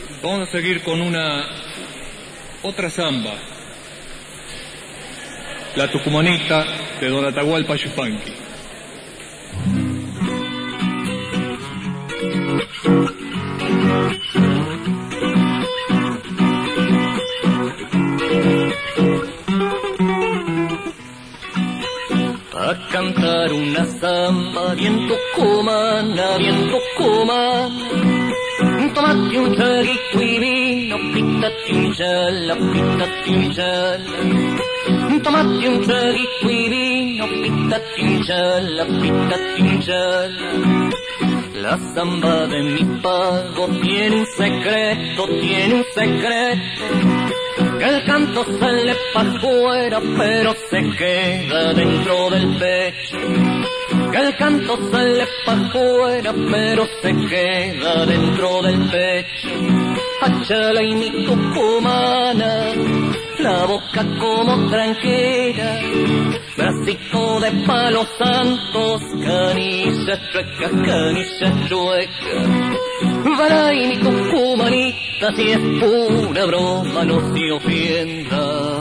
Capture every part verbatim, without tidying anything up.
Vamos a seguir con una otra samba, la tucumanita de Don Atahualpa Yupanqui. A cantar una samba bien tucumana, bien tucumana. Tomate un traguito y vino, pítate un chala, pítate un chala. Tomate un traguito y vino, pítate un chala, pítate un chala. La samba de mi pago tiene un secreto, tiene un secreto. Que el canto sale para afuera, pero se queda dentro del pecho. Que el canto sale para afuera, pero se queda dentro del pecho. Achala y mi tucumana, la boca como tranquila, bracito de palos santos, canillas chuecas, canillas chuecas. Para y mi tucumanita, si es pura broma, no se ofenda.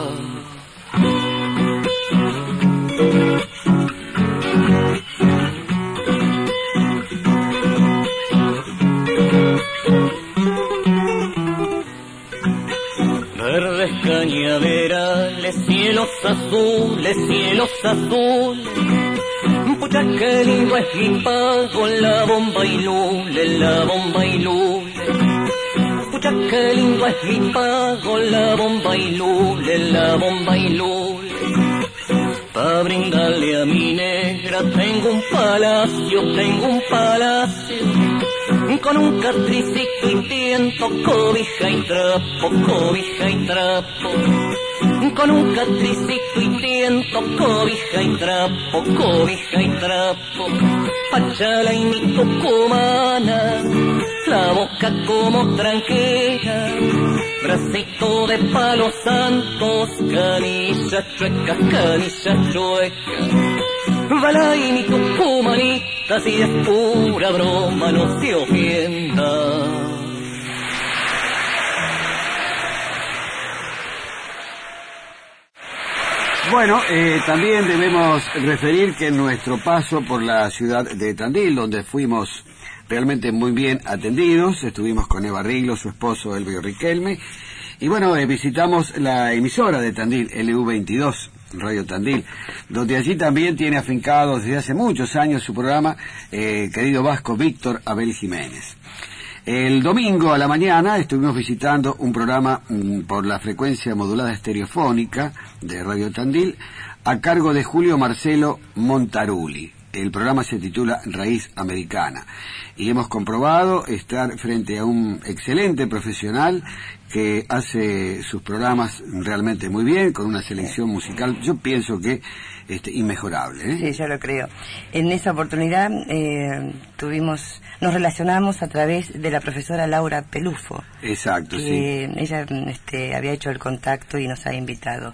Verdes cañaverales, cielos azules, cielos azules. Pucha que lindo es mi pago, la bomba y lule, la bomba y lule. Pucha que lindo es mi pago, la bomba y lule, la bomba y lule. Pa' brindarle a mi negra tengo un palacio, tengo un palacio. Con un catricito y tiento, cobija y trapo, cobija y trapo. Con un catricito y tiento, cobija y trapo, cobija y trapo. Achala y mi tucumana, la boca como tranquila, bracito de palos santos, canillas chuecas, canillas chuecas. Bala y mi tucumanita, si es pura broma, no se ofenda. Bueno, eh, también debemos referir que en nuestro paso por la ciudad de Tandil, donde fuimos realmente muy bien atendidos, estuvimos con Eva Riglo, su esposo Elvio Riquelme, y bueno, eh, visitamos la emisora de Tandil, L U veintidós, Radio Tandil, donde allí también tiene afincado desde hace muchos años su programa, eh, querido vasco Víctor Abel Jiménez. El domingo a la mañana estuvimos visitando un programa mm, por la frecuencia modulada estereofónica de Radio Tandil a cargo de Julio Marcelo Montaruli. El programa se titula Raíz Americana y hemos comprobado estar frente a un excelente profesional que hace sus programas realmente muy bien, con una selección musical, yo pienso que este, inmejorable, ¿eh? Sí, yo lo creo. En esa oportunidad eh, tuvimos, nos relacionamos a través de la profesora Laura Pelufo. Exacto, que sí. Ella este, había hecho el contacto y nos ha invitado.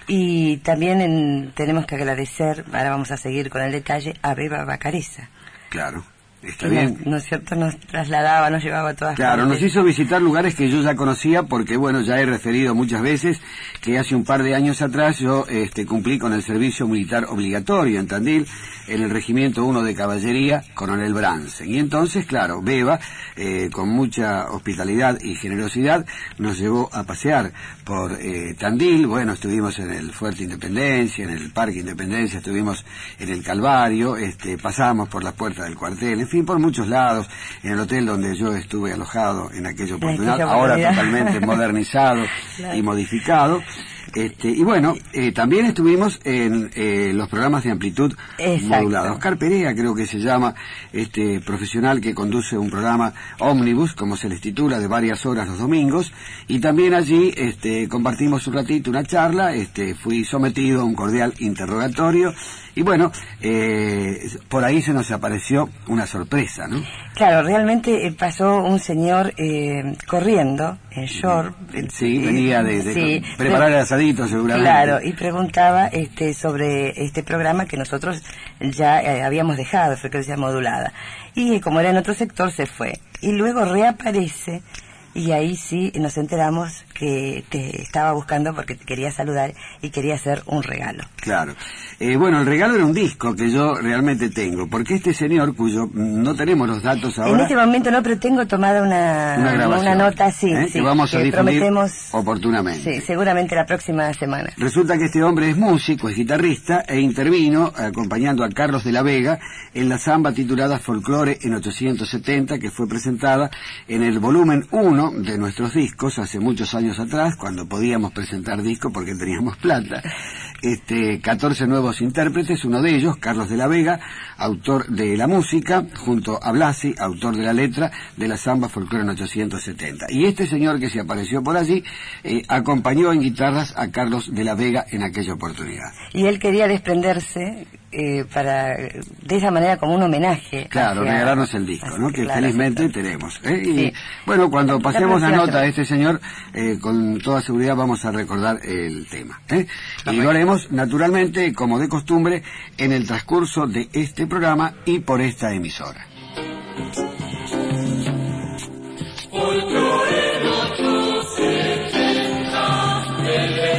Y también en, tenemos que agradecer, ahora vamos a seguir con el detalle, a Beba Bacareza. Claro. Está que bien. Nos, ¿no es cierto? Nos trasladaba, nos llevaba a todas Claro, partes. nos hizo visitar lugares que yo ya conocía porque, bueno, ya he referido muchas veces que hace un par de años atrás yo este, cumplí con el servicio militar obligatorio en Tandil, en el Regimiento uno de Caballería, Coronel Bransen. Y entonces, claro, Beba, eh, con mucha hospitalidad y generosidad, nos llevó a pasear por eh, Tandil. Bueno, estuvimos en el Fuerte Independencia, en el Parque Independencia, estuvimos en el Calvario, este, pasamos por las puertas del cuartel, en fin, por muchos lados, en el hotel donde yo estuve alojado en aquella oportunidad, aquella ahora oportunidad. totalmente modernizado Claro. y modificado. Este, y bueno, eh, también estuvimos en eh, los programas de amplitud Exacto. modulada. Oscar Perea, creo que se llama, este profesional que conduce un programa ómnibus, como se les titula, de varias horas los domingos, y también allí este, compartimos un ratito una charla, este, fui sometido a un cordial interrogatorio, y bueno, eh, por ahí se nos apareció una sorpresa, ¿no? Claro, realmente eh, pasó un señor eh, corriendo en short. Sí, eh, venía de, de sí, preparar el asadito seguramente. Claro, y preguntaba este, sobre este programa que nosotros ya eh, habíamos dejado, frecuencia modulada. Y eh, como era en otro sector, se fue. Y luego reaparece y ahí sí nos enteramos que te estaba buscando porque te quería saludar y quería hacer un regalo. Claro. Eh, bueno, el regalo era un disco que yo realmente tengo, porque este señor, cuyo no tenemos los datos ahora... En este momento no, pero tengo tomada una, una, grabación, una nota, sí, ¿eh? sí, que vamos a que difundir prometemos, oportunamente. Sí, seguramente la próxima semana. Resulta que este hombre es músico, es guitarrista e intervino acompañando a Carlos de la Vega en la samba titulada Folklore en ochocientos setenta, que fue presentada en el volumen uno de nuestros discos hace muchos años atrás, cuando podíamos presentar discos porque teníamos plata. Este, catorce nuevos intérpretes, uno de ellos, Carlos de la Vega, autor de la música, junto a Blasi, autor de la letra de la samba Folklore en ochocientos setenta. Y este señor que se apareció por allí, eh, acompañó en guitarras a Carlos de la Vega en aquella oportunidad. Y él quería desprenderse eh, para, de esa manera, como un homenaje. Claro, hacia, regalarnos el disco, hacia, ¿no? Que claro, felizmente exacto. tenemos. ¿eh? Y Sí. bueno, cuando pasemos la la nota a este señor, eh, con toda seguridad vamos a recordar el tema. ¿eh? Y lo haremos, naturalmente, como de costumbre, en el transcurso de este programa y por esta emisora. Folklore en ochocientos setenta, el